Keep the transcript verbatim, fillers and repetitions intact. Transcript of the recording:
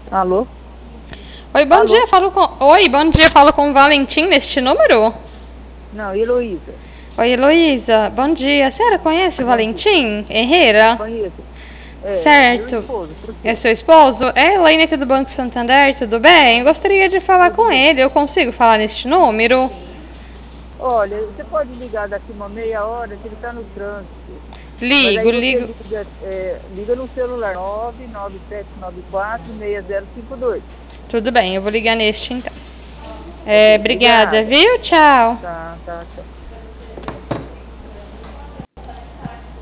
Alô? Oi, bom Alô? dia, falo com... Oi, bom dia, falo com o Valentim neste número? Não, Heloísa. Oi, Heloísa, bom dia. A senhora conhece o Bom dia. Valentim Herrera? Conheço. É, meu Certo. esposo, por É quê? seu esposo? É, Elaine aqui do Banco Santander, tudo bem? Eu gostaria de falar Tudo com bem. ele. Eu consigo falar neste número? Olha, você pode ligar daqui uma meia hora que ele está no trânsito. Mas aí Ligo, você ligo. liga, é, liga no celular nove nove sete nove quatro seis zero cinco dois. Tudo bem, eu vou ligar neste então. Ok, É, obrigada, obrigada. viu? Tchau. Tá, tá, tchau.